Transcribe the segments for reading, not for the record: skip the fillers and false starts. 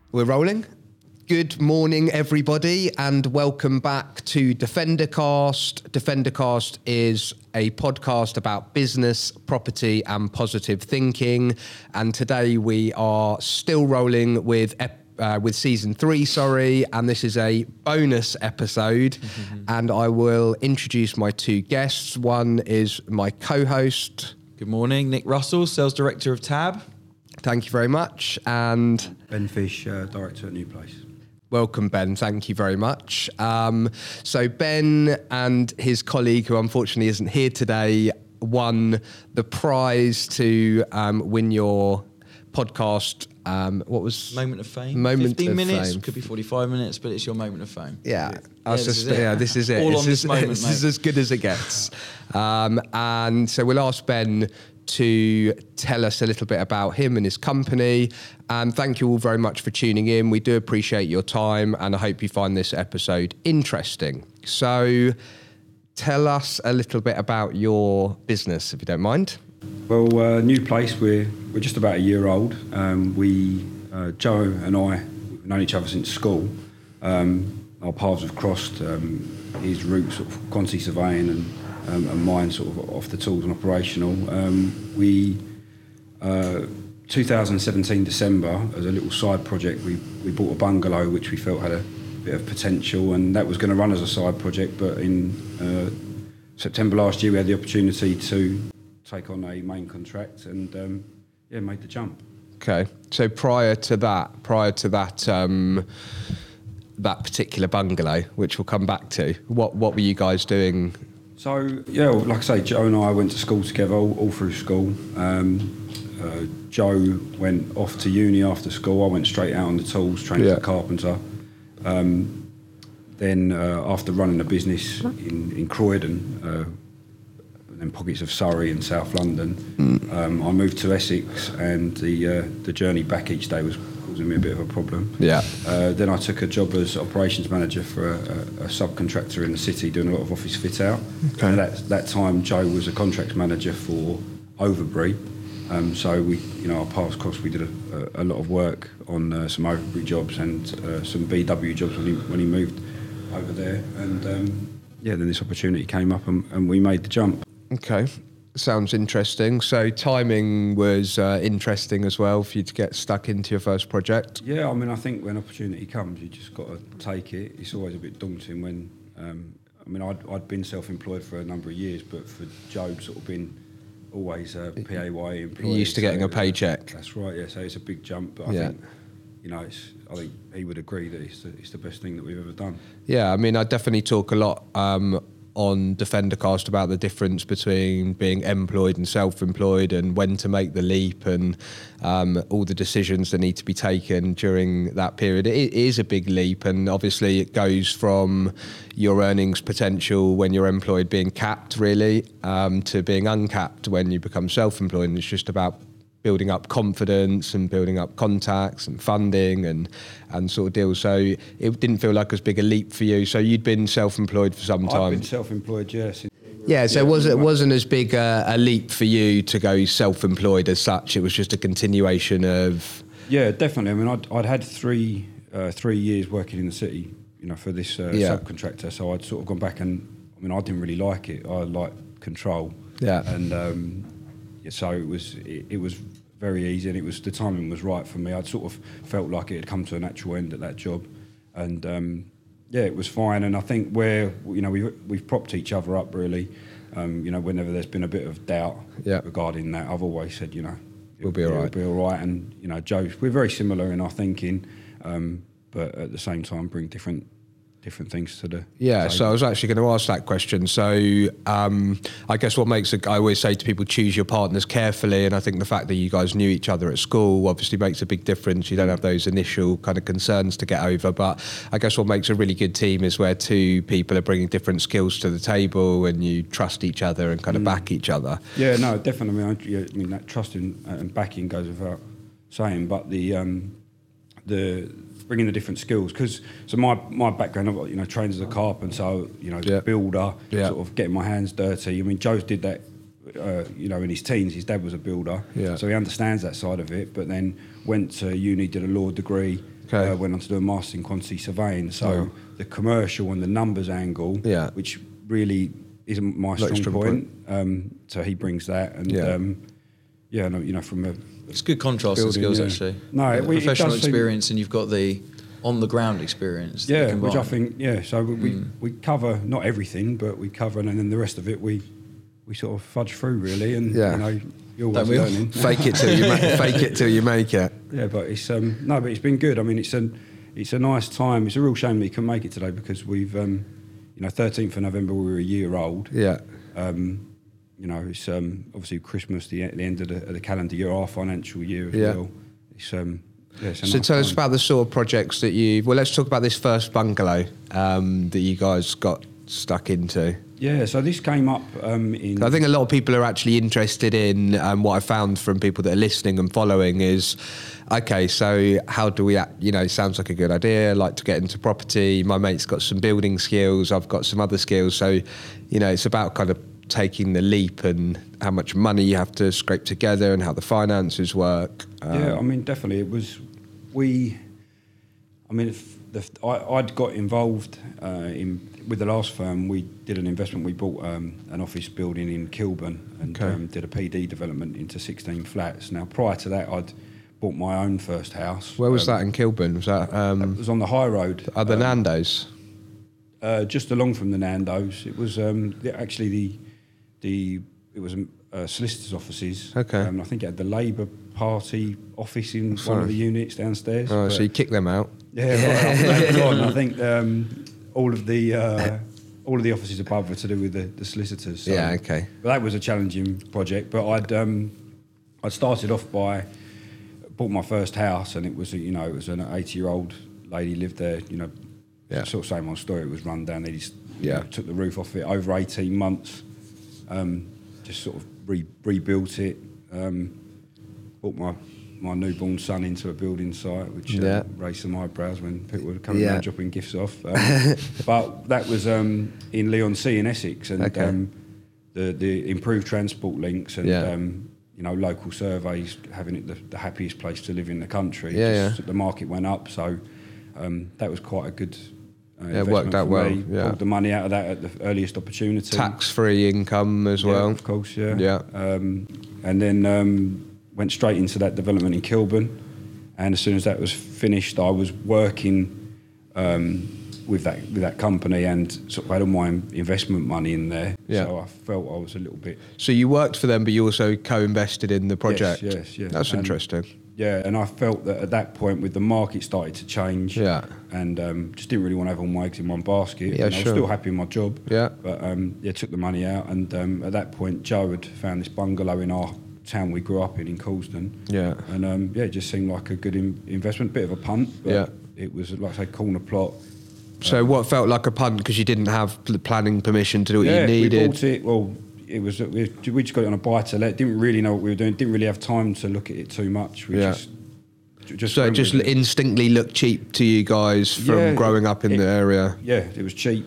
We're rolling. Good morning, everybody, and welcome back to Defendercast. Defendercast is a podcast about business, property, and positive thinking. And today we are still rolling with season 3, and this is a bonus episode. And I will introduce my two guests. One is my co-host. Good morning, Nick Russell, Sales Director of Tab. Thank you very much. And Ben Fish, Director at New Place. Welcome, Ben. Thank you very much. So Ben and his colleague, who unfortunately isn't here today, won the prize to win your podcast. What was Moment of Fame? Moment 15 of minutes, fame. could be 45 minutes, but it's your moment of fame. Yeah, this is it. This is it. All this on this is, moment, this mate. is as good as it gets. And so we'll ask Ben to tell us a little bit about him and his company. And thank you all very much for tuning in. We do appreciate your time, and I hope you find this episode interesting. So tell us a little bit about your business, if you don't mind. Well, New Place, we're just about a year old. Joe and I, we've known each other since school. Our paths have crossed. His route sort of quantity surveying and mine sort of off the tools and operational. 2017 December, as a little side project, we bought a bungalow which we felt had a bit of potential, and that was going to run as a side project. But in September last year, we had the opportunity to take on a main contract and made the jump. Okay, so prior to that particular bungalow, which we'll come back to, what were you guys doing? So, yeah, well, like I say, Joe and I went to school together, all through school. Joe went off to uni after school. I went straight out on the tools, trained as a carpenter. Then, after running a business in Croydon, and then pockets of Surrey and South London, I moved to Essex, and the journey back each day was causing me a bit of a problem. Yeah. Then I took a job as operations manager for a subcontractor in the city doing a lot of office fit out. Okay. At that time, Joe was a contracts manager for Overbury. So our paths crossed. We did a lot of work on some Overbury jobs and some BW jobs when he moved over there. And then this opportunity came up and we made the jump. Okay, sounds interesting. So timing was interesting as well for you to get stuck into your first project. Yeah, I mean, I think when opportunity comes, you just got to take it. It's always a bit daunting when, I'd been self-employed for a number of years, but for Joe, sort of been always a PAYE employee. You're used to getting a paycheck. That's right, yeah, so it's a big jump, but I think he would agree that it's the best thing that we've ever done. Yeah, I mean, I definitely talk a lot on Defendercast about the difference between being employed and self-employed and when to make the leap and all the decisions that need to be taken during that period. It is a big leap, and obviously it goes from your earnings potential when you're employed being capped really to being uncapped when you become self-employed, and it's just about building up confidence and building up contacts and funding and sort of deals. So it didn't feel like as big a leap for you. So you'd been self-employed for some time. I've been self-employed, yes. Yeah, so it wasn't as big a leap for you to go self-employed as such. It was just a continuation of... Yeah, definitely. I mean, I'd had 3 years working in the city, for this subcontractor. So I'd sort of gone back and, I didn't really like it. I liked control. Yeah. And so it was very easy, and the timing was right for me. I'd sort of felt like it had come to a natural end at that job, and it was fine. And I think where we've propped each other up really. Whenever there's been a bit of doubt regarding that, I've always said, we'll be all right. It'll be all right. And Joe, we're very similar in our thinking, but at the same time bring different things to the table. So I was actually going to ask that question. So I guess what makes I always say to people, choose your partners carefully, and I think the fact that you guys knew each other at school obviously makes a big difference. You don't have those initial kind of concerns to get over, but I guess what makes a really good team is where two people are bringing different skills to the table and you trust each other and kind of back each other. Yeah, no, definitely. I mean that trusting and backing goes without saying, but the bringing the different skills, because my background, I've trained as a carpenter, so builder, sort of getting my hands dirty. I mean, Joe did that, in his teens. His dad was a builder, so he understands that side of it. But then went to uni, did a law degree, Okay. Went on to do a master's in quantity surveying. So Oh. the commercial and the numbers angle, Yeah. which really isn't my Not your strong strong point. So he brings that, and no, you know, from a It's good contrasting building, skills, yeah. actually. No, The it professional does seem- experience, and you've got the on-the-ground experience. that you yeah, which I combine. think So we cover not everything, but we cover, and then the rest of it we sort of fudge through really, and Yeah. you know, you're always Don't we all? learning. Fake it till you make it. Yeah, but it's no, but it's been good. I mean, it's a nice time. It's a real shame that you couldn't make it today because we've 13th of November we were a year old. Yeah. You know, it's obviously Christmas, the end of the calendar year, our financial year as Yeah. well. It's it's a So nice tell us time. about the sort of projects that you. Well, let's talk about this first bungalow that you guys got stuck into. Yeah, so this came up in. I think a lot of people are actually interested in what I found from people that are listening and following is, okay, so how do we, it sounds like a good idea, I'd like to get into property, my mate's got some building skills, I've got some other skills, so, it's about kind of taking the leap and how much money you have to scrape together and how the finances work. Yeah, I mean, definitely. It was, I'd got involved with the last firm. We did an investment. We bought an office building in Kilburn and Okay. did a PD development into 16 flats. Now, prior to that, I'd bought my own first house. Where was that in Kilburn? Was that It was on the high road. other Nando's? Just along from the Nando's. It was actually it was solicitors' offices. Okay. I think it had the Labour Party office in one of the units downstairs. Oh, but- so you kicked them out? Yeah, right, later on, I think all of the offices above were to do with the solicitors. So. Yeah, okay. But that was a challenging project. But I'd started off by bought my first house, and it was an 80-year-old lady lived there. Yeah. Sort of same old story. It was run down. They just Yeah. took the roof off it over 18 months. Just sort of rebuilt it. Bought my newborn son into a building site, which Yeah. raised some eyebrows when people were coming Yeah. around dropping gifts off. But that was in Leigh-on-Sea in Essex, and Okay. the improved transport links and Yeah. local surveys having it the happiest place to live in the country. Yeah, The market went up, so that was quite a good. It worked investment out for well, me. yeah. Pulled the money out of that at the earliest opportunity. Tax-free income as Yeah, well. of course, yeah. Yeah. And then went straight into that development in Kilburn. And as soon as that was finished, I was working with that company and sort of had all my investment money in there. Yeah. So I felt I was a little bit. So you worked for them, but you also co-invested in the project. Yes. That's And- interesting. Yeah, and I felt that at that point, with the market started to change, Yeah. and just didn't really want to have all my eggs in one basket. Yeah, And I was sure. still happy in my job. Yeah. But took the money out, and at that point, Joe had found this bungalow in our town we grew up in Coulsdon. Yeah. And it just seemed like a good investment, bit of a punt, but Yeah. it was like I say, corner plot. So what felt like a punt because you didn't have planning permission to do what you we needed? bought it. Well, it was we just got it on a buy to let. Didn't really know what we were doing. Didn't really have time to look at it too much. We Yeah. just So it went just with it. instinctly looked cheap to you guys from Yeah, growing up in the area. Yeah, it was cheap.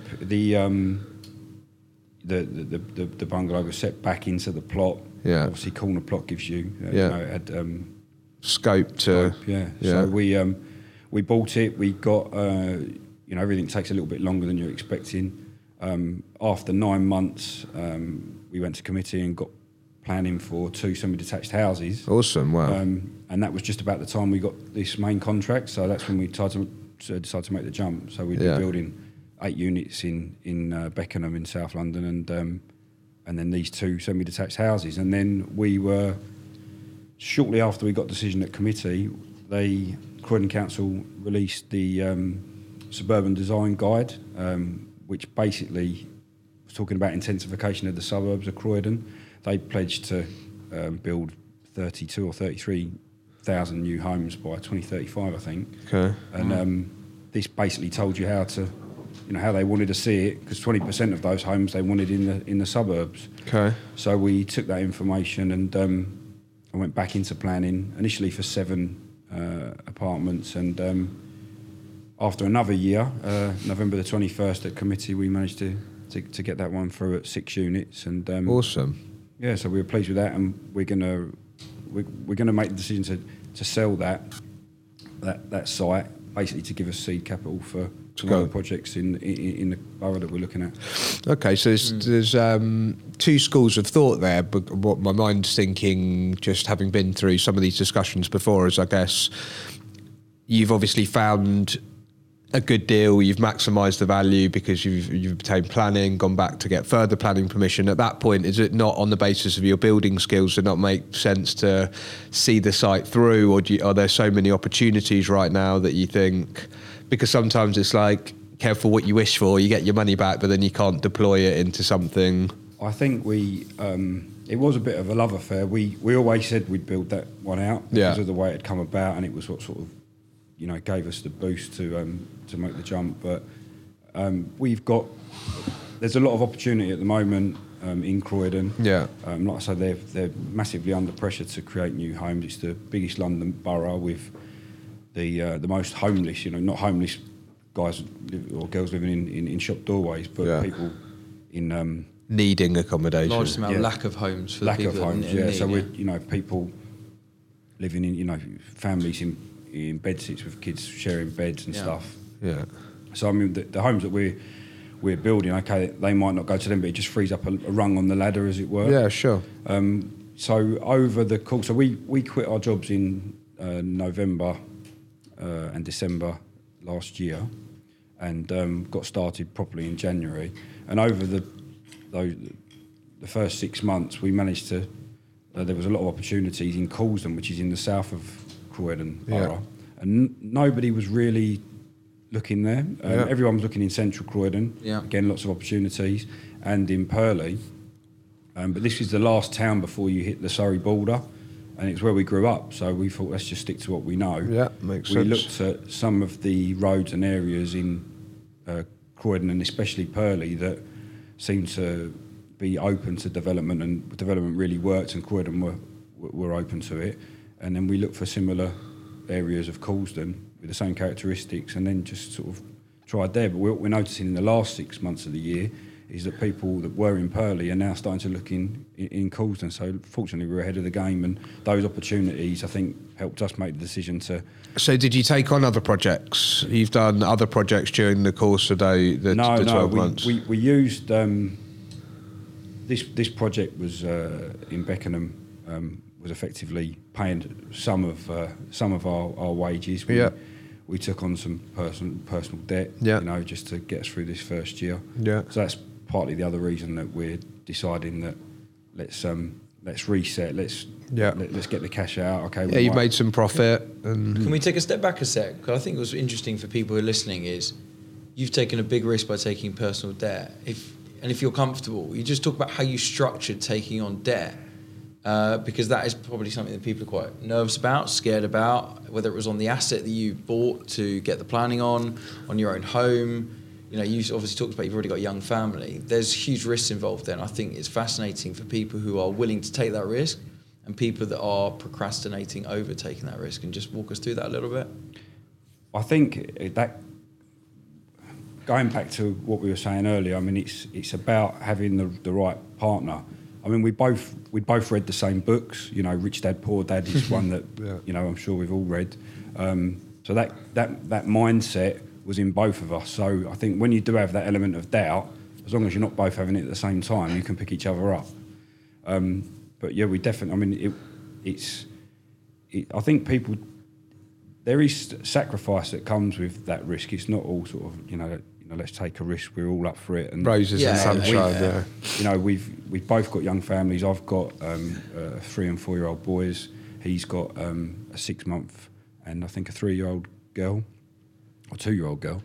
The bungalow was set back into the plot. Yeah. Obviously, corner plot gives you. Yeah. It had Scope to. yeah. Yeah. So we bought it. We got everything takes a little bit longer than you're expecting. After 9 months, we went to committee and got planning for 2 semi-detached houses. Awesome. Wow. And that was just about the time we got this main contract. So that's when we decided to make the jump. So we'd Yeah. be building 8 units in Beckenham in South London, and then these 2 semi-detached houses. And then we were shortly after we got decision at committee, Croydon Council released the Suburban Design Guide, which basically was talking about intensification of the suburbs of Croydon. They pledged to build 32 or 33,000 new homes by 2035, I think. Okay. And this basically told you how they wanted to see it, because 20% of those homes they wanted in the suburbs. Okay. So we took that information and I went back into planning initially for 7 apartments, and after another year, November the 21st at committee, we managed to get that one through at 6 units. And Awesome. yeah, so we were pleased with that, and we're gonna make the decision to sell that site. basically to give us seed capital for some other projects in the borough that we're looking at. Okay, so there's two schools of thought there, but what my mind's thinking, just having been through some of these discussions before, is I guess you've obviously found a good deal, you've maximised the value because you've obtained planning, gone back to get further planning permission. At that point, is it not on the basis of your building skills to not make sense to see the site through, or are there so many opportunities right now that you think, because sometimes it's like, careful what you wish for, you get your money back, but then you can't deploy it into something? I think it was a bit of a love affair. We always said we'd build that one out because of the way it had come about, and it was what sort of, gave us the boost to make the jump. But there's a lot of opportunity at the moment in Croydon. Yeah. Like I said, they're massively under pressure to create new homes. It's the biggest London borough with the most homeless, not homeless guys or girls living in shop doorways, but people in needing accommodation. Large amount of lack of homes for the people. Lack of homes, yeah. So we're people living in families in bed sits with kids sharing beds and stuff. Yeah. So I mean the homes that we're building, okay, they might not go to them, but it just frees up a rung on the ladder, as it were. Yeah, sure. So over the course, so we quit our jobs in November and December last year, and got started properly in January. And over the first 6 months, we managed to. There was a lot of opportunities in Coulsdon, which is in the south of Croydon borough, and nobody was really looking there. Everyone was looking in central Croydon. Yeah. Again, lots of opportunities, and in Purley. But this is the last town before you hit the Surrey border, and it's where we grew up. So we thought, let's just stick to what we know. Yeah, makes sense. We looked at some of the roads and areas in Croydon, and especially Purley, that seemed to be open to development, and development really worked, and Croydon were open to it. And then we looked for similar areas of Coulsdon with the same characteristics, and then just sort of tried there. But what we're noticing in the last 6 months of the year is that people that were in Purley are now starting to look in Coulsdon. So fortunately, we're ahead of the game, and those opportunities, I think, helped us make the decision to. So did you take on other projects? You've done other projects during the course of the 12 months? We used this project was in Beckenham. Was effectively paying some of our wages. We took on some personal debt, just to get us through this first year. Yeah. So that's partly the other reason that we're deciding that let's reset, let's get the cash out. Okay. You've made some profit. Can we take a step back a sec? Because I think what's interesting for people who are listening is you've taken a big risk by taking personal debt. If you're comfortable, you just talk about how you structured taking on debt. Because that is probably something that people are quite nervous about, scared about, whether it was on the asset that you bought to get the planning on your own home. You obviously talked about you've already got a young family. There's huge risks involved there, and I think it's fascinating for people who are willing to take that risk and people that are procrastinating over taking that risk. And just walk us through that a little bit. I think that, going back to what we were saying earlier, I mean, it's about having the right partner. I mean, we both read the same books. Rich Dad, Poor Dad is one that I'm sure we've all read. So that mindset was in both of us. So I think when you do have that element of doubt, as long as you're not both having it at the same time, you can pick each other up. But yeah, we definitely. I mean, I think people. There is sacrifice that comes with that risk. It's not all sort of let's take a risk. We're all up for it. And roses and sunshine. We've both got young families. I've got 3 and 4 year old boys. He's got a 6 month and I think a 3-year-old girl or 2-year-old girl.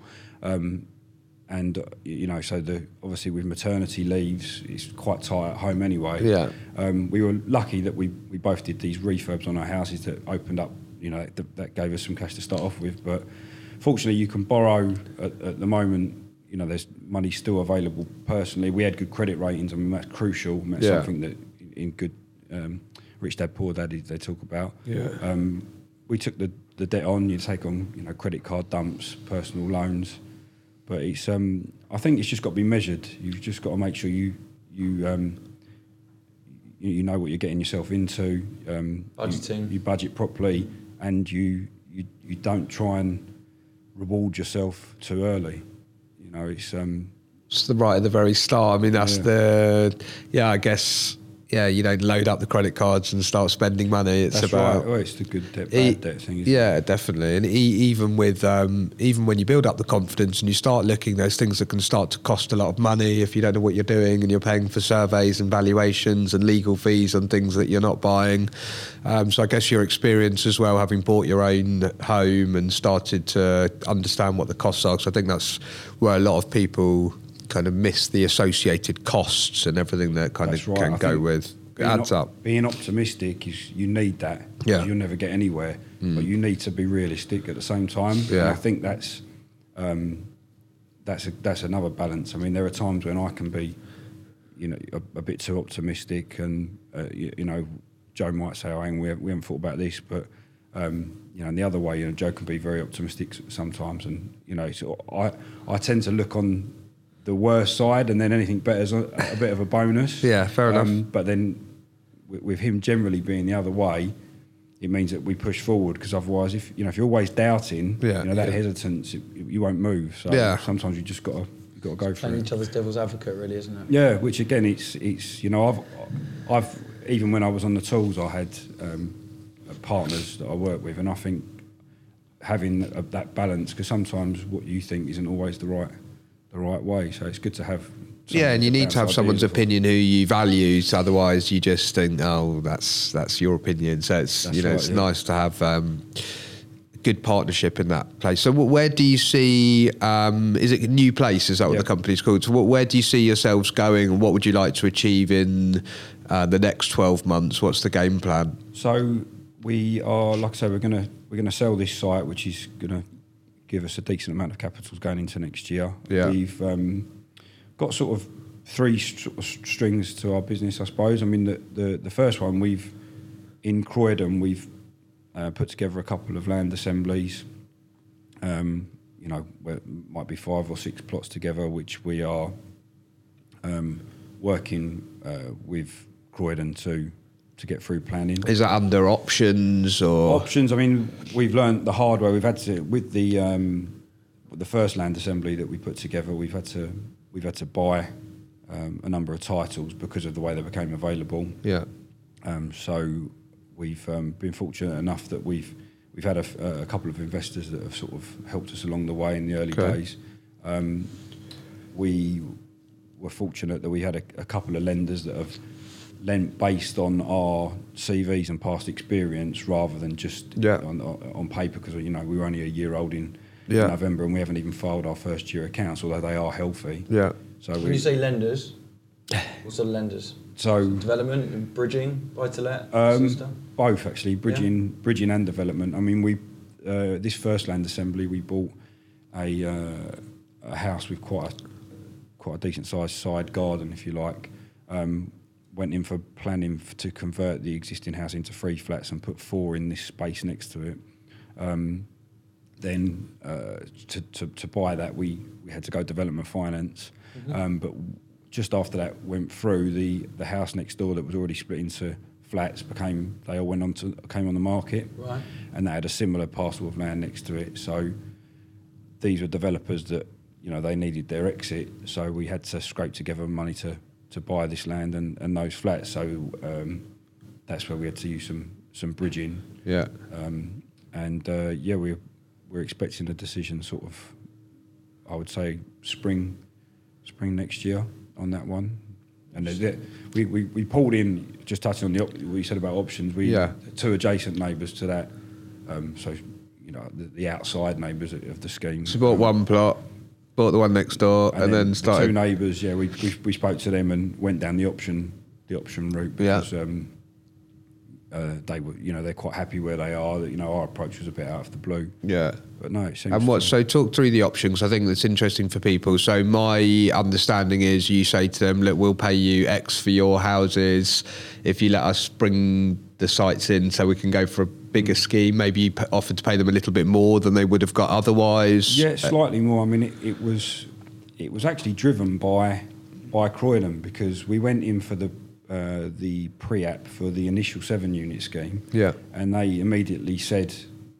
So obviously with maternity leaves, it's quite tight at home anyway. Yeah. We were lucky that we both did these refurbs on our houses that opened up. That gave us some cash to start off with, but. Fortunately, you can borrow at the moment. There's money still available. Personally, we had good credit ratings. I mean, that's crucial. That's something that in good Rich Dad, Poor Dad they talk about. Yeah. We took the debt on. You take on credit card dumps, personal loans, but it's I think it's just got to be measured. You've just got to make sure you know what you're getting yourself into. Budgeting. You budget properly, and you don't try and reward yourself too early. You know, it's right at the very start. I mean, that's I guess. Yeah, load up the credit cards and start spending money. It's that's about right. Well, it's the good debt, bad debt thing. Isn't it? Definitely. And even with even when you build up the confidence and you start looking, there's things that can start to cost a lot of money if you don't know what you're doing, and you're paying for surveys and valuations and legal fees on things that you're not buying. So I guess your experience as well, having bought your own home and started to understand what the costs are. So I think that's where a lot of people kind of miss the associated costs and everything that kind of can go with. It adds up. Being optimistic is, you need that. Yeah. You'll never get anywhere, but you need to be realistic at the same time. Yeah. And I think that's another balance. I mean, there are times when I can be, a bit too optimistic, and Joe might say, we haven't thought about this, but in the other way, Joe can be very optimistic sometimes, and so I tend to look on the worst side, and then anything better is a bit of a bonus. Yeah, fair enough. But then with him generally being the other way, it means that we push forward, because otherwise, if you're always doubting, that hesitance, you won't move. So sometimes you just got to go for it. Playing each other's devil's advocate, really, isn't it? Yeah, which again, it's I've even when I was on the tools, I had partners that I work with, and I think having that balance, because sometimes what you think isn't always the right way, so it's good to have. And you need to have someone's opinion who you value. So otherwise, you just think, "Oh, that's your opinion." So it's it's nice to have good partnership in that place. So where do you see? Is it a new place? Is that what the company's called? So where do you see yourselves going, and what would you like to achieve in the next 12 months? What's the game plan? So we are, like I say, we're gonna sell this site, which is gonna give us a decent amount of capital going into next year. Yeah. We've got sort of three strings to our business, I suppose. I mean, the first one, in Croydon, we've put together a couple of land assemblies. Where it might be 5 or 6 plots together, which we are working with Croydon to get through planning. Is that under options or options? I mean, we've learned the hard way. We've had to, with the first land assembly that we put together, we've had to buy a number of titles because of the way they became available. Yeah. So we've been fortunate enough that we've had a couple of investors that have sort of helped us along the way in the early days. We were fortunate that we had a couple of lenders that have lent based on our CVs and past experience, rather than just on paper, because we were only a year old in November, and we haven't even filed our first year accounts, although they are healthy. Yeah. So when you say lenders, what sort of lenders? So development and bridging, buy to let, stuff? Both actually, bridging and development. I mean, we this first land assembly, we bought a house with quite a decent sized side garden, if you like. Went in for planning to convert the existing house into 3 flats and put 4 in this space next to it. Then to buy that, we had to go development finance. But just after that went through, the house next door that was already split into flats came on the market, right. And they had a similar parcel of land next to it. So these were developers that they needed their exit, so we had to scrape together money to buy this land and those flats. So that's where we had to use some bridging. Yeah. We're expecting a decision sort of, I would say, spring next year on that one. And we pulled in, just touching on what you said about options, 2 adjacent neighbours to that, so the outside neighbours of the scheme. So bought one plot, bought the one next door, and then started. The 2 neighbours, we spoke to them and went down the option route, because they were, they're quite happy where they are. That our approach was a bit out of the blue. Yeah, but no, it seems. So talk through the options. I think that's interesting for people. So my understanding is, you say to them, look, we'll pay you X for your houses if you let us bring the sites in, so we can go for a bigger scheme. Maybe you offered to pay them a little bit more than they would have got otherwise. Yeah, slightly more. I mean, it was actually driven by Croydon, because we went in for the pre-app for the initial 7-unit scheme. Yeah. And they immediately said,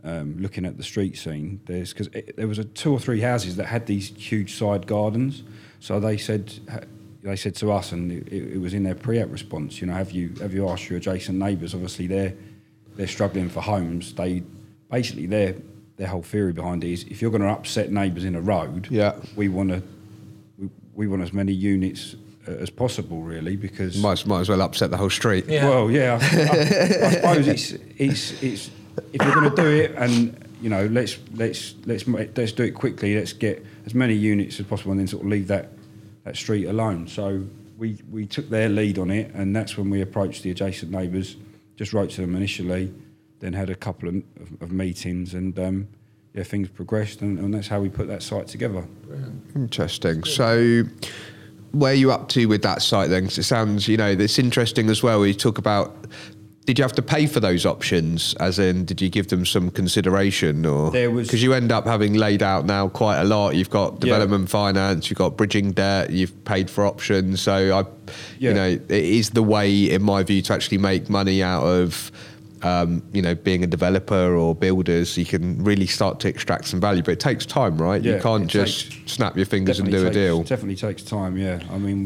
looking at the street scene, because there was 2 or 3 houses that had these huge side gardens. So they said to us, and it was in their pre-app response, you know, have you asked your adjacent neighbours? Obviously, they're struggling for homes. They basically their whole theory behind it is, if you're going to upset neighbours in a road, we want as many units as possible, really, because might as well upset the whole street. Yeah. Well, yeah, I suppose it's if you're going to do it, and you know, let's do it quickly. Let's get as many units as possible, and then sort of leave that street alone. So we took their lead on it, and that's when we approached the adjacent neighbours. Just wrote to them initially, then had a couple of meetings, and things progressed, and that's how we put that site together. Interesting. So, where are you up to with that site then? 'Cause it sounds, you know, it's interesting as well. You talk about, did you have to pay for those options? As in, did you give them some consideration, or because you end up having laid out now quite a lot? You've got development finance, you've got bridging debt, you've paid for options. So you know, it is the way, in my view, to actually make money out of. You know, being a developer or builders, you can really start to extract some value, but it takes time, right? You can't just snap your fingers and do a deal. It definitely takes time, yeah. I mean,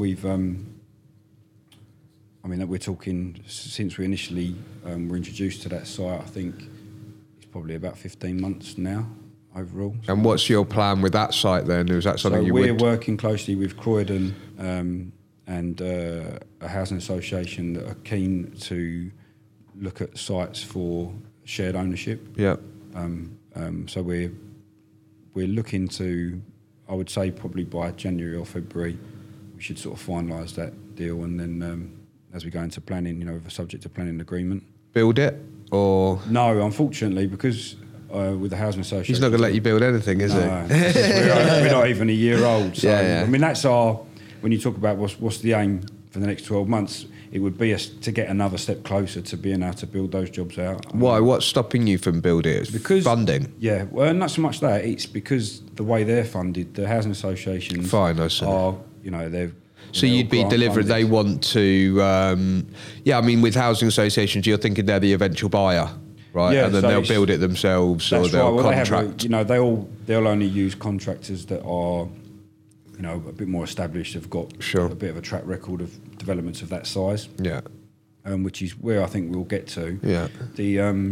we're talking, since we initially were introduced to that site, I think it's probably about 15 months now overall. And what's your plan with that site then? Is that something we're working closely with Croydon and a housing association that are keen to look at sites for shared ownership. Yeah. So we're looking to, I would say probably by January or February, we should sort of finalise that deal, and then as we go into planning, you know, subject to planning agreement. Build it, or no? Unfortunately, because with the housing association, he's not going to let you build anything, is it? We're not even a year old. So yeah. I mean, that's when you talk about what's the aim for the next 12 months. It would be to get another step closer to being able to build those jobs out. Why? What's stopping you from building it? Because funding. Yeah, well, not so much that. It's because the way they're funded, the housing associations are, you know, they're. So you'd be delivered. They want to. I mean, with housing associations, you're thinking they're the eventual buyer, right? Yeah, and then they'll build it themselves, or they'll contract. They'll only use contractors that are, you know, a bit more established, have got a bit of a track record of developments of that size. Yeah. Which is where I think we'll get to. Yeah. The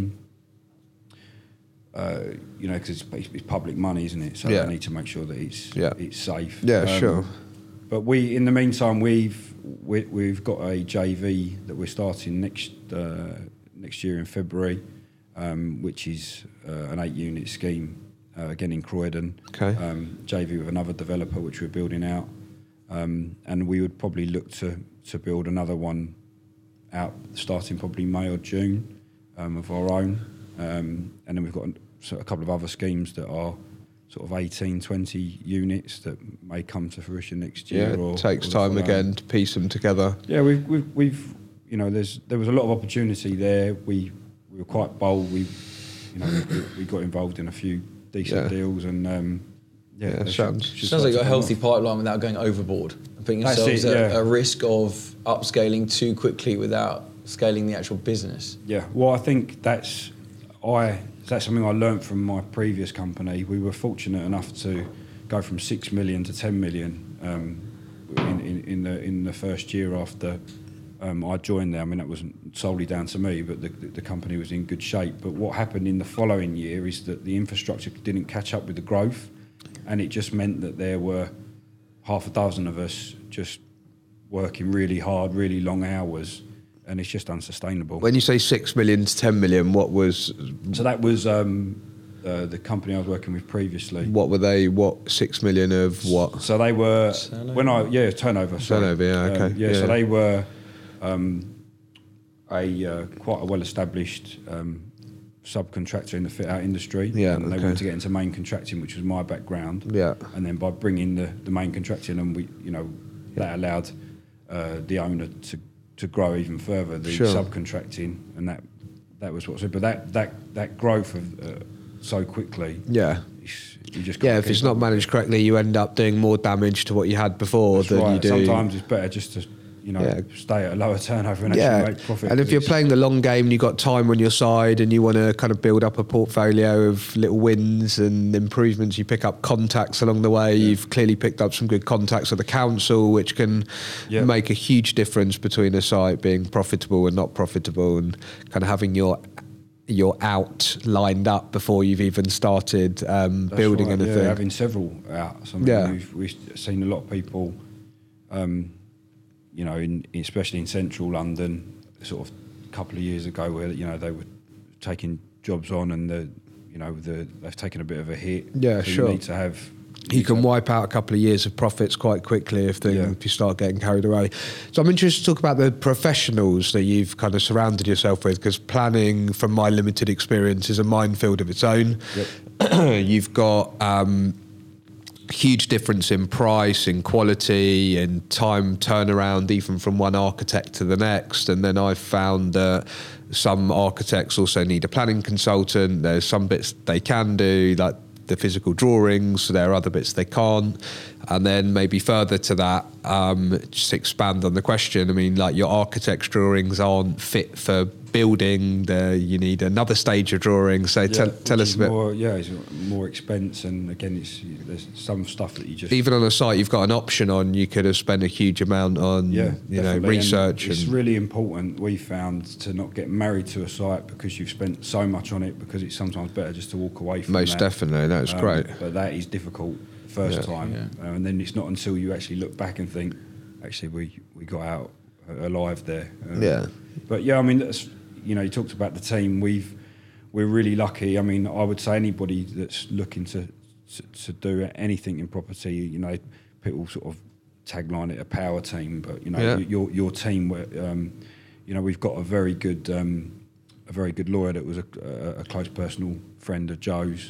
you know, because it's public money, isn't it? So they need to make sure that it's safe. Yeah, sure. But in the meantime, we've got a JV that we're starting next year in February, which is an 8-unit scheme. Again in Croydon, JV with another developer which we're building out, and we would probably look to build another one out starting probably May or June of our own, and then we've got a couple of other schemes that are sort of 18, 20 units that may come to fruition next year. Yeah, it takes time again to piece them together. Yeah, we've you know, there was a lot of opportunity there. We were quite bold. We got involved in a few decent deals, and sounds like you've got a healthy pipeline without going overboard and putting yourselves at a risk of upscaling too quickly without scaling the actual business. Yeah, well, I think that's something I learnt from my previous company. We were fortunate enough to go from 6 million to 10 million in the first year after I joined there. I mean, that wasn't solely down to me, but the company was in good shape. But what happened in the following year is that the infrastructure didn't catch up with the growth, and it just meant that there were half a dozen of us just working really hard, really long hours, and it's just unsustainable. When you say 6 million to 10 million, what was... So that was the company I was working with previously. What were they? What, 6 million of what? So they were... Turnover. Turnover. Turnover, okay. So they were... quite a well-established subcontractor in the fit-out industry. And they wanted to get into main contracting, which was my background. Yeah. And then by bringing the main contracting, and that allowed the owner to grow even further the subcontracting, and that was what. But that growth of so quickly. Yeah. You just if it's not managed correctly, you end up doing more damage to what you had before than you do. Sometimes it's better just to stay at a lower turnover and actually make profit. And if you're playing the long game and you've got time on your side and you want to kind of build up a portfolio of little wins and improvements, you pick up contacts along the way. You've clearly picked up some good contacts at the council, which can make a huge difference between a site being profitable and not profitable, and kind of having your out lined up before you've even started building anything. Yeah, having several outs. I mean, we've seen a lot of people, especially in central London, sort of a couple of years ago, where they were taking jobs on and they've taken a bit of a hit. Yeah, so sure. You need to have. You can wipe out a couple of years of profits quite quickly if you start getting carried away. So I'm interested to talk about the professionals that you've kind of surrounded yourself with, because planning, from my limited experience, is a minefield of its own. Yep. You've got huge difference in price, in quality, in time turnaround, even from one architect to the next. And then I've found that some architects also need a planning consultant. There's some bits they can do, like the physical drawings. There are other bits they can't. And then maybe further to that, just expand on the question. I mean, like, your architect's drawings aren't fit for building. You need another stage of drawing. So tell us a bit. It's more expense, and again, there's some stuff that you just... Even on a site you've got an option on, you could have spent a huge amount on research. And it's really important, we found, to not get married to a site because you've spent so much on it, because it's sometimes better just to walk away from that. Most definitely, that's great. But that is difficult first time. Yeah. And then it's not until you actually look back and think, actually, we got out alive there. But I mean, that's, you talked about the team. We're really lucky. I mean, I would say anybody that's looking to do anything in property, people sort of tagline it a power team, but your team, where we've got a very good lawyer that was a close personal friend of Joe's.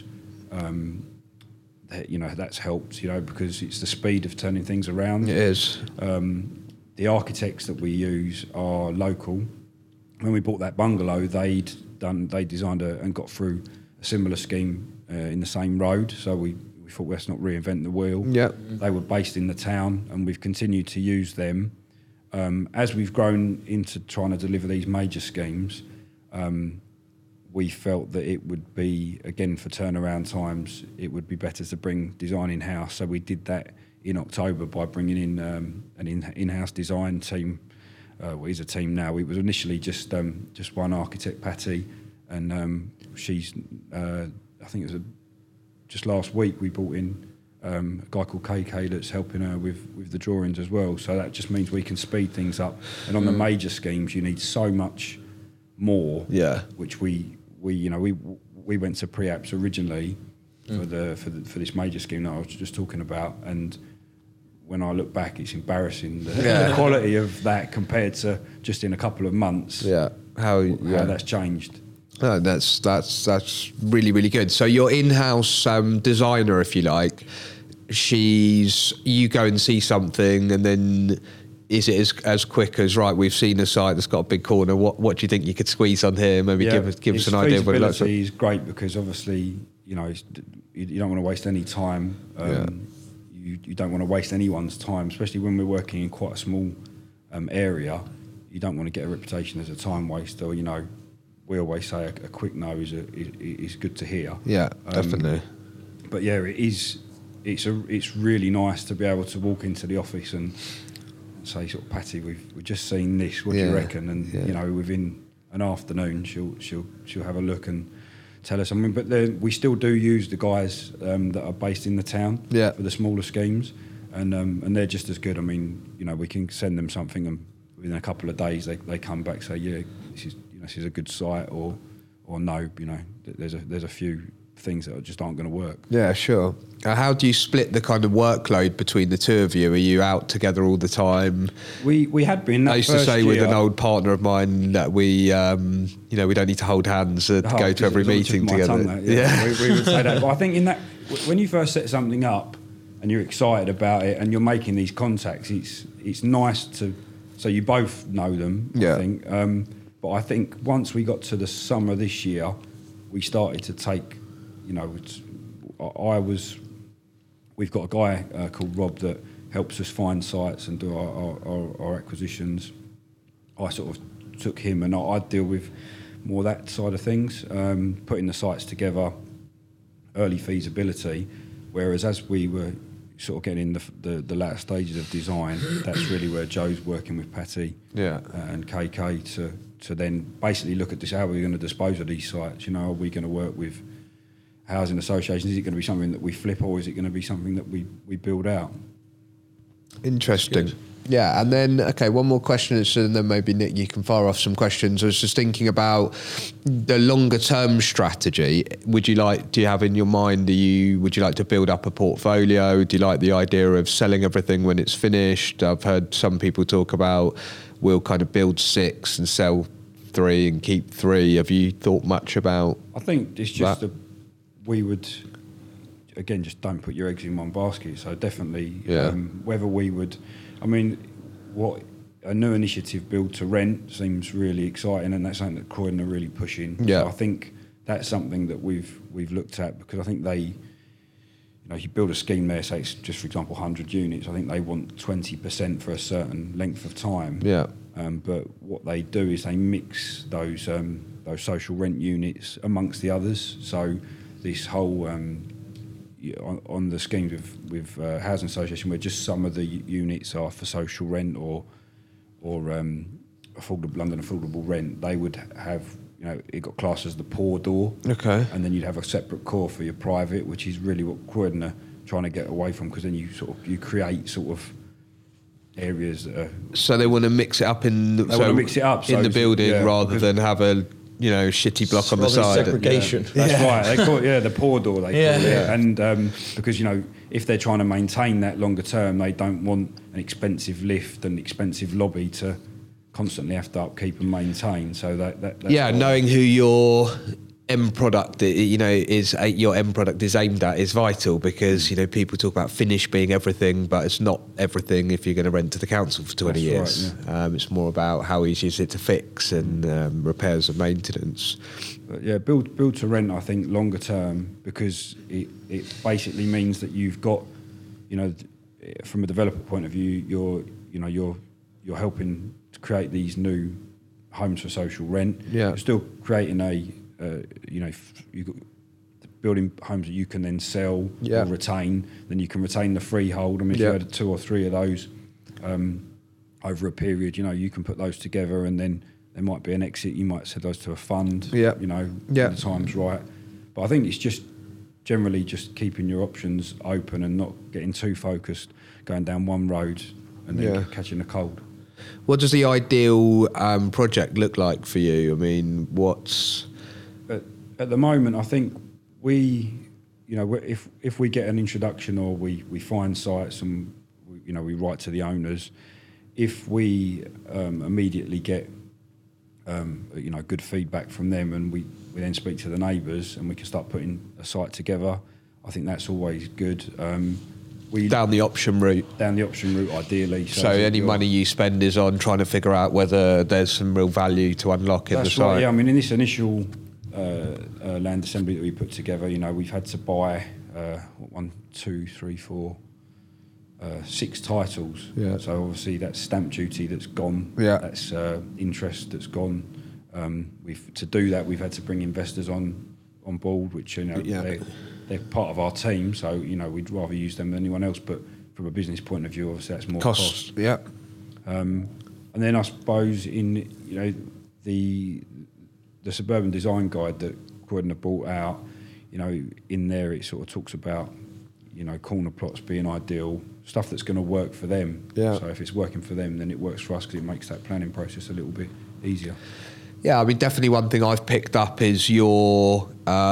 That's helped, because it's the speed of turning things around. It is. The architects that we use are local. When we bought that bungalow, they designed and got through a similar scheme in the same road. So we thought, let's not reinvent the wheel. Yep. They were based in the town, and we've continued to use them. As we've grown into trying to deliver these major schemes, we felt that it would be, again, for turnaround times, it would be better to bring design in-house. So we did that in October by bringing in an in-house design team. He's a team now. It was initially just one architect, Patty, and she's. I think it was just last week we brought in a guy called KK that's helping her with the drawings as well. So that just means we can speed things up. And on the major schemes, you need so much more. Yeah. Which we went to pre-apps originally for this major scheme that I was just talking about, and when I look back, it's embarrassing the quality of that compared to just in a couple of months. Yeah, how that's changed. Oh, that's really, really good. So your in-house designer, if you like, you go and see something, and then is it as quick as, right, we've seen a site that's got a big corner, what do you think you could squeeze on here? Maybe give us an idea of what it looks like. Feasibility is great, because obviously, you don't want to waste any time. You don't want to waste anyone's time, especially when we're working in quite a small area. You don't want to get a reputation as a time waster. We always say a quick no is good to hear. Yeah, definitely. But yeah, it's really nice to be able to walk into the office and say, sort of, Patty, we've just seen this. What do you reckon? And within an afternoon, she'll have a look and tell us something. But we still do use the guys that are based in the town for the smaller schemes, and they're just as good. I mean, we can send them something, and within a couple of days they come back, say, this is a good site, or no, there's a few things that just aren't going to work. Yeah, sure. How do you split the kind of workload between the two of you? Are you out together all the time? We had been. I used to say with an old partner of mine that we don't need to hold hands to go to every meeting together. We would say that. But I think in that, when you first set something up and you're excited about it and you're making these contacts, it's nice to, so you both know them. I think. But I think once we got to the summer this year, we started to take. We've got a guy called Rob that helps us find sites and do our acquisitions. I sort of took him, and I'd deal with more that side of things, putting the sites together, early feasibility, whereas as we were sort of getting in the latter stages of design, that's really where Joe's working with Patty and KK to then basically look at this, how are we going to dispose of these sites? Are we going to work with housing associations? Is it going to be something that we flip, or is it going to be something that we build out? Interesting. Yeah, and then, okay, one more question, and then maybe, Nick, you can fire off some questions. I was just thinking about the longer-term strategy. Do you have in your mind, would you like to build up a portfolio? Do you like the idea of selling everything when it's finished? I've heard some people talk about, we'll kind of build 6 and sell 3 and keep 3. Have you thought much about I think it's just we would... Again, just don't put your eggs in one basket. So definitely, whether we would, what a new initiative, build to rent, seems really exciting, and that's something that Croydon are really pushing. Yeah. So I think that's something that we've looked at, because I think they, you build a scheme there, say it's just for example 100 units. I think they want 20% for a certain length of time. Yeah. But what they do is they mix those social rent units amongst the others. So this whole on the schemes with housing association, where just some of the units are for social rent or London affordable rent, they would have, it got classed as the poor door. Okay. And then you'd have a separate core for your private, which is really what Croydon are trying to get away from, because then you create sort of areas that are... So they want to mix it up in the building rather than have a shitty block on the side. Segregation. That's right. They call it the poor door. They call it, and because if they're trying to maintain that longer term, they don't want an expensive lift and expensive lobby to constantly have to upkeep and maintain. So that's knowing who your end product, your end product is aimed at is vital, because people talk about finish being everything, but it's not everything if you're going to rent to the council for 20 years. Right, it's more about how easy is it to fix and repairs and maintenance. But build to rent, I think, longer term, because it basically means that you've got, from a developer point of view, you're helping to create these new homes for social rent. Yeah. You're still creating you've got building homes that you can then sell or retain. Then you can retain the freehold. If you had 2 or 3 of those over a period, you can put those together, and then there might be an exit. You might sell those to a fund. When the time's right. But I think it's just generally just keeping your options open and not getting too focused, going down one road and then catching a cold. What does the ideal project look like for you? At the moment, I think if we get an introduction, or we find sites and we write to the owners, if we immediately get good feedback from them, and we then speak to the neighbours and we can start putting a site together, I think that's always good. Down the option route, ideally. So any money you spend is on trying to figure out whether there's some real value to unlock in the site. Right, yeah. In this initial land assembly that we put together, we've had to buy 6 titles. Yeah. So obviously that's stamp duty that's gone. Yeah. That's interest that's gone. To do that, we've had to bring investors on board, which they're part of our team. So we'd rather use them than anyone else. But from a business point of view, obviously that's more cost. Yeah. And then I suppose in the suburban design guide that Croydon have brought out, in there it sort of talks about, corner plots being ideal, stuff that's going to work for them. Yeah. So if it's working for them, then it works for us, because it makes that planning process a little bit easier. Yeah, definitely one thing I've picked up is your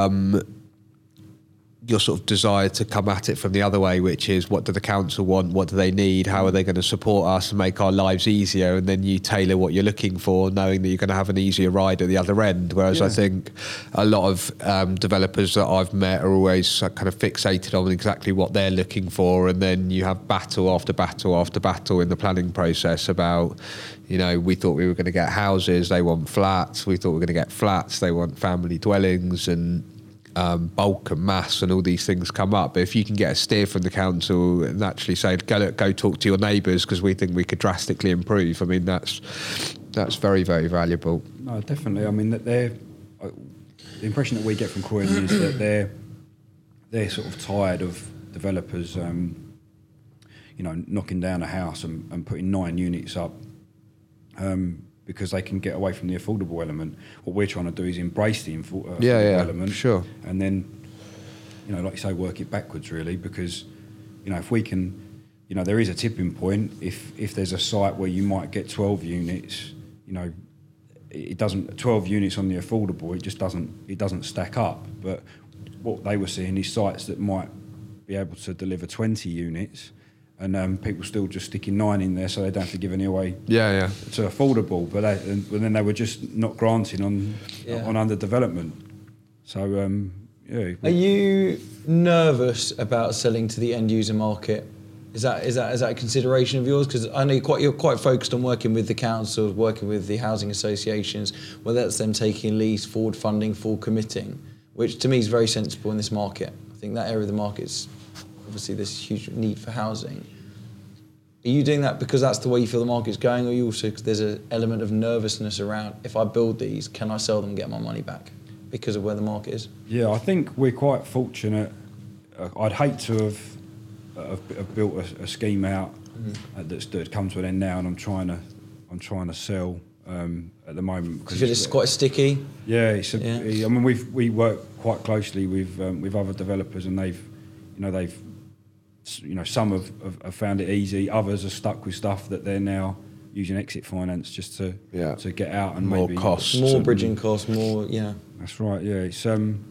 sort of desire to come at it from the other way, which is, what do the council want? What do they need? How are they going to support us and make our lives easier? And then you tailor what you're looking for, knowing that you're going to have an easier ride at the other end. Whereas I think a lot of developers that I've met are always kind of fixated on exactly what they're looking for. And then you have battle after battle after battle in the planning process about, we thought we were going to get houses, they want flats. We thought we were going to get flats, they want family dwellings. And bulk and mass and all these things come up. But if you can get a steer from the council and actually say, go talk to your neighbours because we think we could drastically improve, I mean, that's very, very valuable. No, definitely. I mean, that the impression that we get from Croydon is that they're sort of tired of developers, knocking down a house and putting 9 units up because they can get away from the affordable element. What we're trying to do is embrace the affordable element. Sure. And then, like you say, work it backwards really, because, if we can, there is a tipping point. If there's a site where you might get 12 units, it doesn't 12 units on the affordable. It doesn't stack up. But what they were seeing is sites that might be able to deliver 20 units, and people still just sticking 9 in there, so they don't have to give any away. To affordable. But then they were just not granting on under development. So Are you nervous about selling to the end user market? Is that a consideration of yours? Because I know you're quite focused on working with the councils, working with the housing associations, whether that's them taking lease, forward funding, forward committing, which to me is very sensible in this market. I think that area of the market is obviously there's huge need for housing. Are you doing that because that's the way you feel the market's going, or you also because there's an element of nervousness around, if I build these, can I sell them and get my money back because of where the market is? Yeah, I think we're quite fortunate. I'd hate to have built a scheme out that's come to an end now, and I'm trying to sell at the moment. Because it's quite sticky. Yeah, I mean we work quite closely with other developers, and they've some have found it easy. Others are stuck with stuff that they're now using exit finance just to get out and more maybe costs, more bridging costs, more. Yeah, that's right. Yeah, it's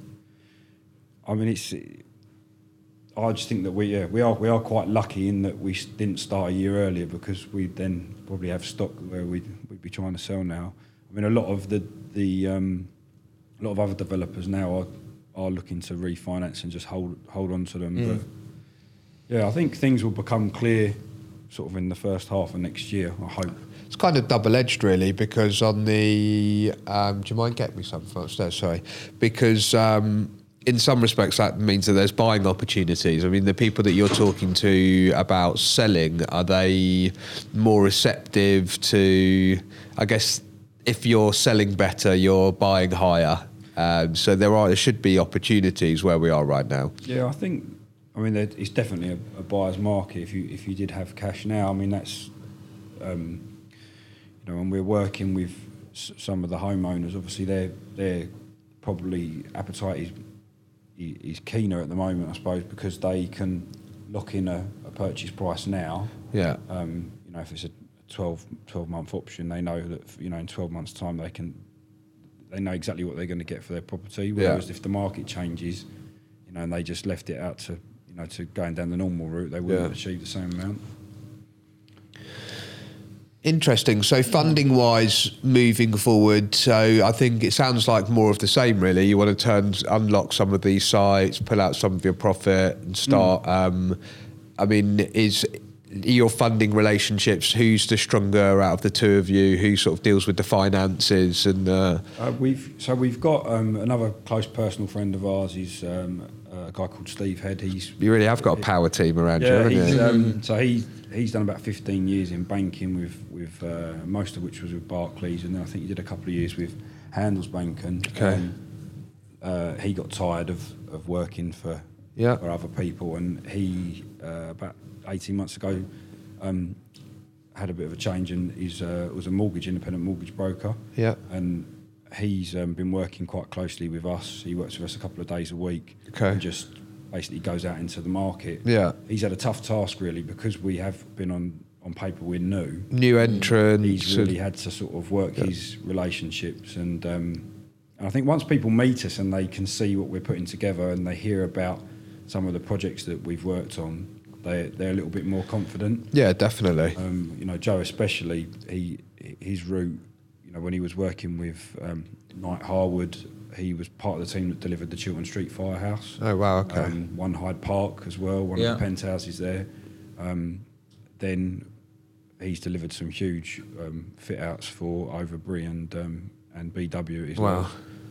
I just think that we are quite lucky in that we didn't start a year earlier, because we'd then probably have stock where we'd be trying to sell now. I mean, a lot of a lot of other developers now are looking to refinance and just hold on to them. But yeah, I think things will become clear sort of in the first half of next year, I hope. It's kind of double-edged, really, because on the... do you mind getting me something from upstairs? Sorry. Because in some respects, that means that there's buying opportunities. I mean, the people that you're talking to about selling, are they more receptive to... I guess if you're selling better, you're buying higher. So there should be opportunities where we are right now. Yeah, I mean, it's definitely a buyer's market if you did have cash now. I mean, that's... when we're working with some of the homeowners, obviously their probably appetite is keener at the moment, I suppose, because they can lock in a purchase price now. Yeah. If it's a 12-month option, they know that in 12 months' time they know exactly what they're going to get for their property. Whereas if the market changes, and they just left it out to going down the normal route, they wouldn't have achieved the same amount. Interesting. So funding-wise, moving forward, so I think it sounds like more of the same, really. You want to unlock some of these sites, pull out some of your profit and start... I mean, is your funding relationships, who's the stronger out of the two of you? Who sort of deals with the finances? And we've got another close personal friend of ours. Is a guy called Steve Head. You really have got a power team around you, haven't you? So he's done about 15 years in banking, with most of which was with Barclays, and then I think he did a couple of years with Handelsbanken. He got tired of working for other people, and he about 18 months ago had a bit of a change, and was a independent mortgage broker. Yeah. And he's been working quite closely with us. He works with us a couple of days a week. Okay. And just basically goes out into the market. Yeah. He's had a tough task, really, because we have been on paper we're new entrants. He's really had to sort of work his relationships, and I think once people meet us and they can see what we're putting together and they hear about some of the projects that we've worked on, they're a little bit more confident. Yeah, definitely. Joe especially, his route, when he was working with Knight Harwood, he was part of the team that delivered the Chiltern Street Firehouse. Oh, wow, okay. One Hyde Park as well, one of the penthouses there. Then he's delivered some huge fit outs for Overbury and BW as well.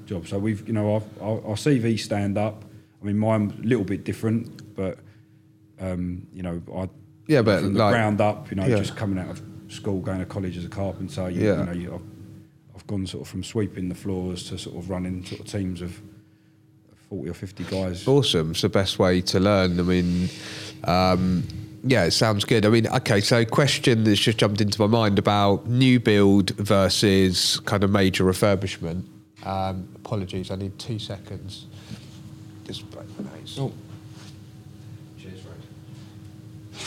job. So we've, our CV stand up. I mean, mine's a little bit different, but from the ground up, just coming out of school, going to college as a carpenter. I've gone sort of from sweeping the floors to sort of running sort of teams of 40 or 50 guys. Awesome. It's the best way to learn. I mean, it sounds good. I mean, okay, so question that's just jumped into my mind about new build versus kind of major refurbishment. Apologies, I need 2 seconds. Just break my nose. Oh. Cheers, Fred.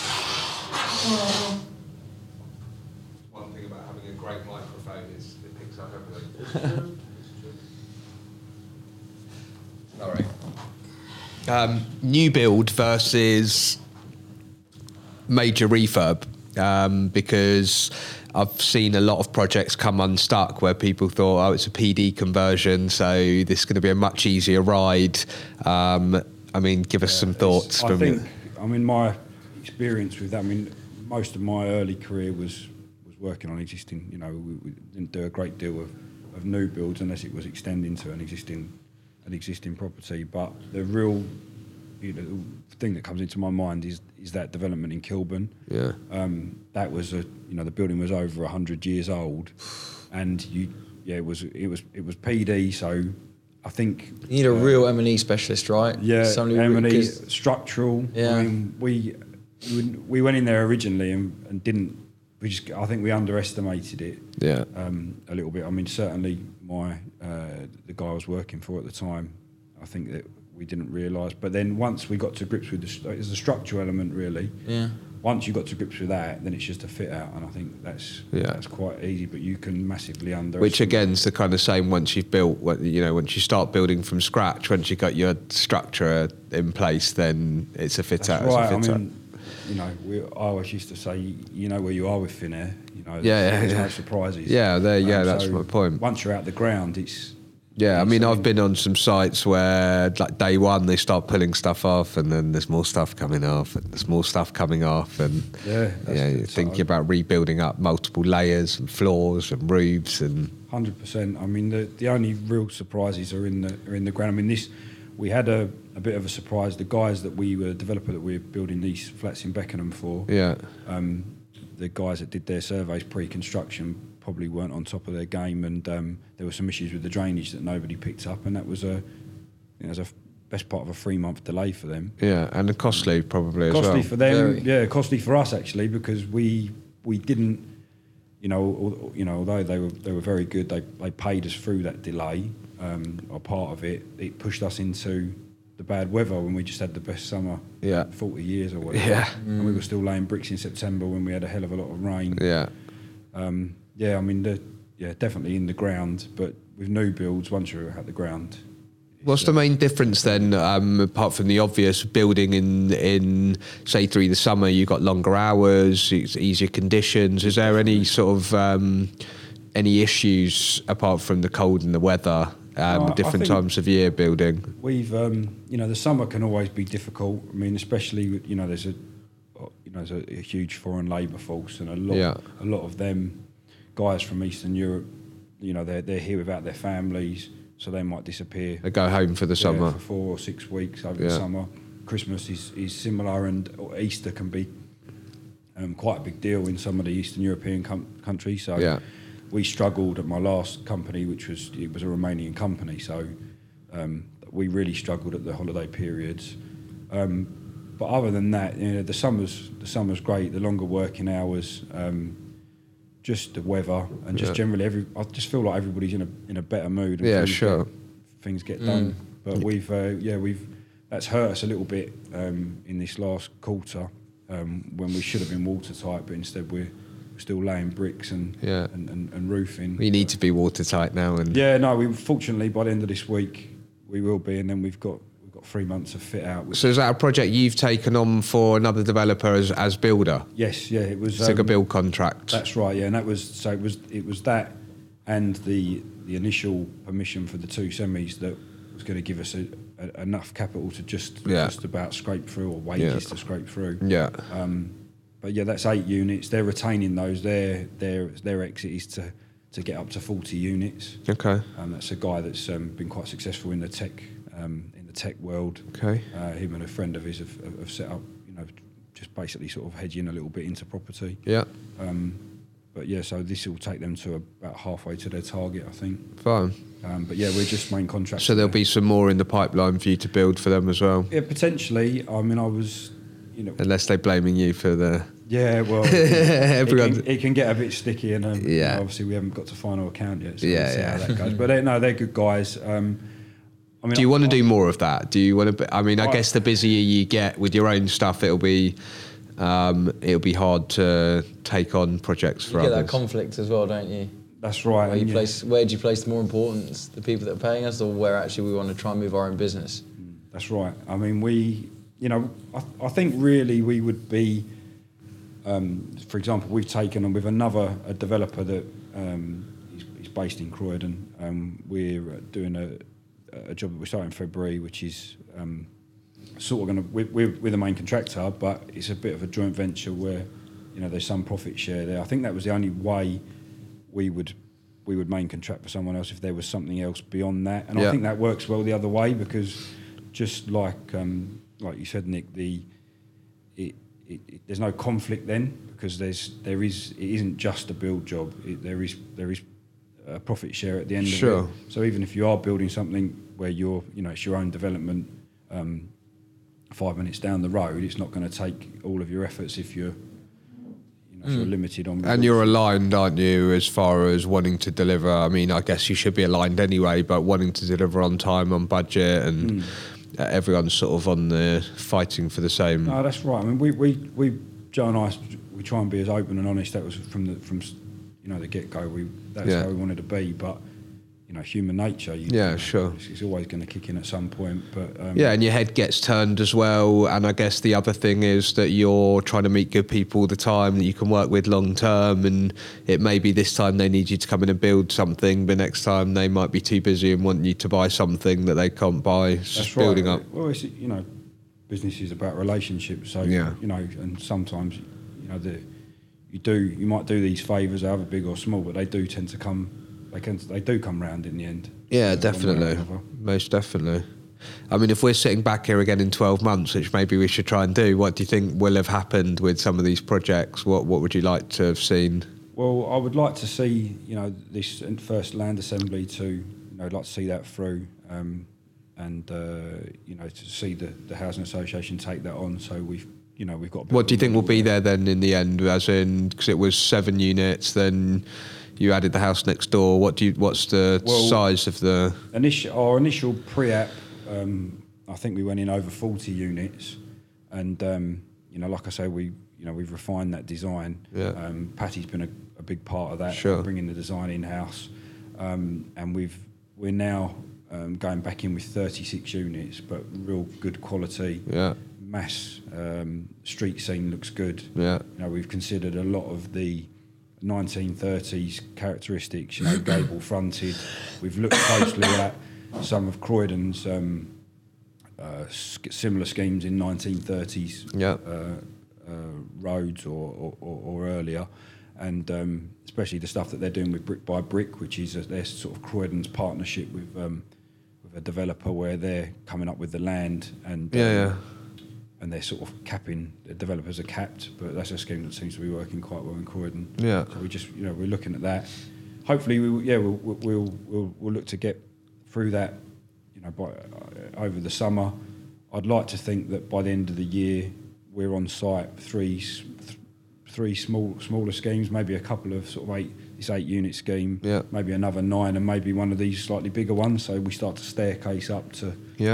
One thing about having a great microphone is it picks up everything. All right. New build versus major refurb, because I've seen a lot of projects come unstuck where people thought, it's a PD conversion, so this is going to be a much easier ride. I mean, give us some thoughts. My experience with that, most of my early career was working on existing, we didn't do a great deal of new builds unless it was extending to an existing property. But the real thing that comes into my mind is that development in Kilburn. Yeah. That was the building was over 100 years old, and it was PD. So I think you need a real M&E specialist, right? Yeah, M&E structural. Yeah. I mean, we went in there originally and didn't. I think we underestimated it. Yeah. A little bit. I mean, certainly the guy I was working for at the time, I think that we didn't realise. But then once we got to grips with it's the structural element really. Yeah. Once you got to grips with that, then it's just a fit out, and I think that's quite easy. But you can massively underestimate. Which again is the kind of same once you've built. Once you start building from scratch, once you've got your structure in place, then it's a fit out. Right. I always used to say, where you are with Finnair. There's no surprises. Yeah, that's my point. Once you're out the ground, it's. Yeah, I've been on some sites where, like, day one, they start pulling stuff off, and then there's more stuff coming off, and there's more stuff coming off, and you're thinking about rebuilding up multiple layers and floors and roofs and. 100%. The only real surprises are in the ground. We had a bit of a surprise. The guys the developer that we were building these flats in Beckenham for. Yeah. The guys that did their surveys pre-construction probably weren't on top of their game, and there were some issues with the drainage that nobody picked up, and that was a best part of a 3-month delay for them. Yeah, and costly probably costly as well. For them, costly for us actually, because we didn't, although they were very good, they paid us through that delay, or part of it. It pushed us into the bad weather when we just had the best summer, 40 years or whatever. Yeah. And we were still laying bricks in September when we had a hell of a lot of rain. Yeah. Definitely in the ground, but with new builds, once you're at the ground. What's the main difference then, apart from the obvious building in say through the summer, you've got longer hours, it's easier conditions. Is there any sort of any issues apart from the cold and the weather, different times of year building? We've, the summer can always be difficult. Especially, there's a huge foreign labour force, and a lot of them guys from Eastern Europe, they're here without their families, so they might disappear. They go home for the summer for 4 or 6 weeks over the summer. Christmas is similar, and Easter can be quite a big deal in some of the Eastern European countries. So we struggled at my last company, which was a Romanian company. So we really struggled at the holiday periods. But other than that, the summer's great. The longer working hours, just the weather, and just generally I just feel like everybody's in a better mood. And things get done. But we've that's hurt us a little bit in this last quarter when we should have been watertight, but instead we're still laying bricks and roofing. We need to be watertight now. And we fortunately by the end of this week we will be, and then we've got 3 months of fit out. So is that a project you've taken on for another developer as builder? Yes, it was. It's like a build contract. That's right, and that was it was that, and the initial permission for the 2 semis that was going to give us enough capital to just about scrape through, or wages to scrape through. Yeah. But that's 8 units. They're retaining those. Their exit is to get up to 40 units. Okay. That's a guy that's been quite successful in the tech world. Okay. Him and a friend of his have set up, just basically sort of hedging a little bit into property. Yeah. But yeah, so this will take them to about halfway to their target, I think. Fine. But yeah, we're just main contractors. So there'll be some more in the pipeline for you to build for them as well? Yeah, potentially. I mean, I was, Unless they're blaming you for the... Yeah, well, it can get a bit sticky, and obviously we haven't got to final account yet, so we'll see how that goes. But they're good guys. I mean, do you want to do more of that? Do you want to? I guess the busier you get with your own stuff, it'll be hard to take on projects for others. You get that conflict as well, don't you? That's right. Where do you place more importance? The people that are paying us, or where actually we want to try and move our own business? That's right. I mean, I think really we would be. For example, we've taken on with a developer that is based in Croydon. We're doing a job that we start in February, which is sort of going to. We're the main contractor, but it's a bit of a joint venture where there's some profit share there. I think that was the only way we would main contract for someone else if there was something else beyond that. And I think that works well the other way, because just like you said, Nick, there's no conflict then, because it isn't just a build job. There is a profit share at the end of it. So even if you are building something where it's your own development, 5 minutes down the road, it's not going to take all of your efforts if you're limited on. And you're aligned, aren't you, as far as wanting to deliver? I mean, I guess you should be aligned anyway, but wanting to deliver on time, on budget, and. Everyone's sort of on the fighting for the same. No, that's right. I mean, we Joe and I, we try and be as open and honest. That was from the get go. That's how we wanted to be. But human nature. Sure. It's always going to kick in at some point. But and your head gets turned as well. And I guess the other thing is that you're trying to meet good people all the time that you can work with long term. And it may be this time they need you to come in and build something, but next time they might be too busy and want you to buy something that they can't buy. It's just building up. Well, it's, business is about relationships. So and sometimes you might do these favours, however big or small, but they do tend to come. They do come round in the end. Yeah, definitely. Most definitely. I mean, if we're sitting back here again in 12 months, which maybe we should try and do, what do you think will have happened with some of these projects? What would you like to have seen? Well, I would like to see, this first land assembly I'd like to see that through, and to see the housing association take that on. So we've got. What do you think will be there then in the end? As in, because it was 7 units, then. You added the house next door. What's the size of the our initial pre-app? I think we went in over 40 units, and like I say, we've refined that design. Yeah. Patty's been a big part of that, bringing the design in house, and we're now going back in with 36 units, but real good quality. Yeah. Mass street scene looks good. Yeah. We've considered a lot of the 1930s characteristics, gable fronted. We've looked closely at some of Croydon's similar schemes in 1930s roads or earlier, and especially the stuff that they're doing with Brick by Brick, which is their sort of Croydon's partnership with a developer where they're coming up with the land and and they're sort of capping. The developers are capped, but that's a scheme that seems to be working quite well in Croydon. Yeah. So we just, we're looking at that. Hopefully, we'll look to get through that, over the summer. I'd like to think that by the end of the year, we're on site three smaller schemes, maybe a couple of sort of 8-unit scheme, maybe another 9, and maybe one of these slightly bigger ones. So we start to staircase up to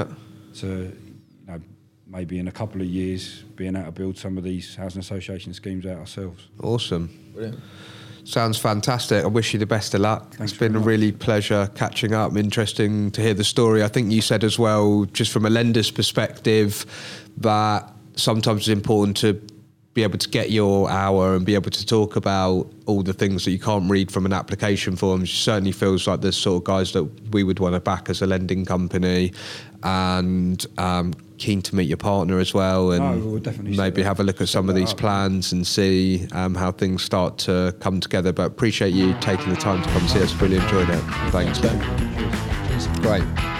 maybe in a couple of years being able to build some of these housing association schemes out ourselves. Awesome. Brilliant. Sounds fantastic. I wish you the best of luck. Thanks it's been a really pleasure catching up. Interesting to hear the story. I think you said as well, just from a lender's perspective, that sometimes it's important to be able to get your hour and be able to talk about all the things that you can't read from an application form certainly feels like the sort of guys that we would want to back as a lending company, and keen to meet your partner as well, and we'll definitely maybe have a look at some of these plans and see how things start to come together. But appreciate you taking the time to come see us. Really enjoyed it. Thanks. Cheers. Great.